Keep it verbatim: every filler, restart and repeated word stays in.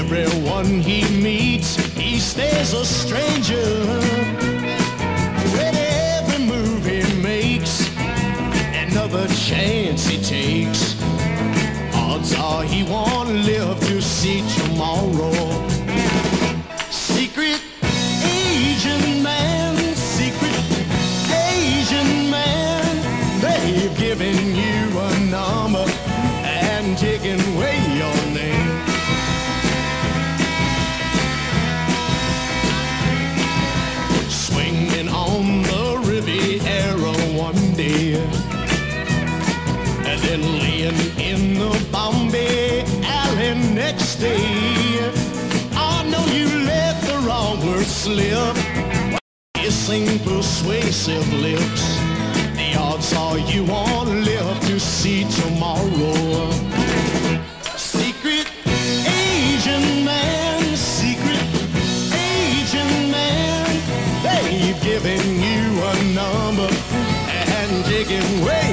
everyone he meets, he stays a stranger. With every move he makes, another chance he takes, odds are he won't live to see tomorrow. Secret agent man, secret Asian man, they've given you a number and taken away your name. Swinging on the Riviera one day, and then laying in the Bombay alley next day. I know you let the wrong word slip, kissing persuasive lips. The odds are you won't live to see tomorrow. Secret Asian man, secret Asian man, they've given you a number and taken away